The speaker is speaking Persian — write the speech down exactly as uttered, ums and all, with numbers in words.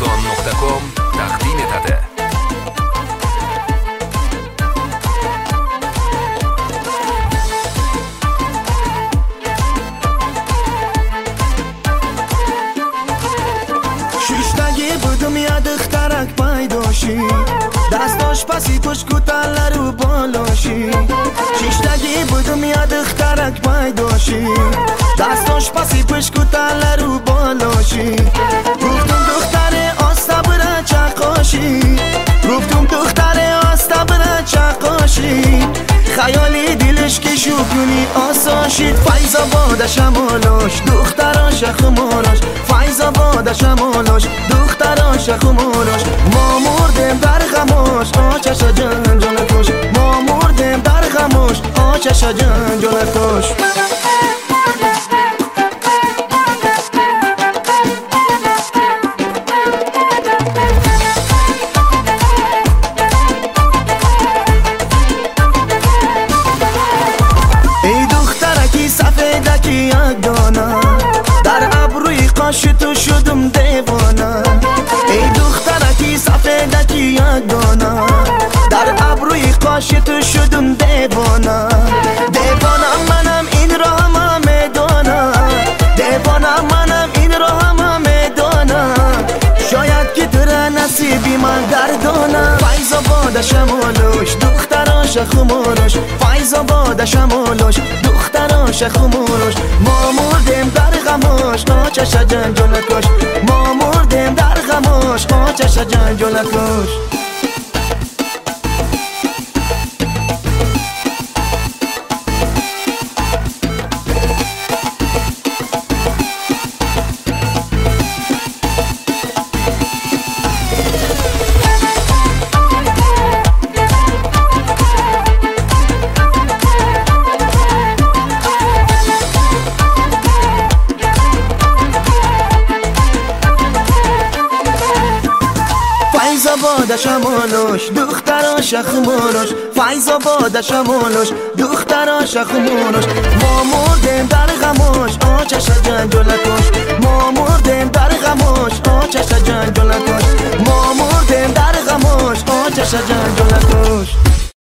افغانستان نقطه کام تقدیم etadi. شیشتگی بودم یاد اخترک پیداشی دستاش پسی پشت کتل رو بالاشی شیشتگی بودم یاد اخترک پیداشی دستاش پسی پشت کتل رو بالاشی گفتم دختر آستا بره چقاشی گفتم دختر آستا بره چقاشی خیالی دلش که شکنی آساشید فیضا باده شمالاش دختراش خماراش فیضا باده شمالاش دختراش خماراش ما مردم در غماش آچش جان جانکش ما مردم در غماش آچش جان جانکش در ابروی قاش تو شدم دیوانه ای دخترکی سفیدکی یک دانه در ابروی قاش تو شدم دیوانه دیوانه منم این را هم میدانم دیوانه منم این را هم میدانم شاید که تر نصیبی من گردانم فیضا باده شمالوش دختراش خماروش فیضا باده شمالوش دختراش خماروش ما مردیم در غماش آچش جنجالکش ما مردیم در غماش آچش جنجالکش فیضا باده شمالوش دختراش خماروش فیضا باده شمالوش دختراش خماروش ما مردیم در غماش آچش جنجالکش ما مردیم در غماش آچش جنجالکش ما مردیم در غماش آچش جنجالکش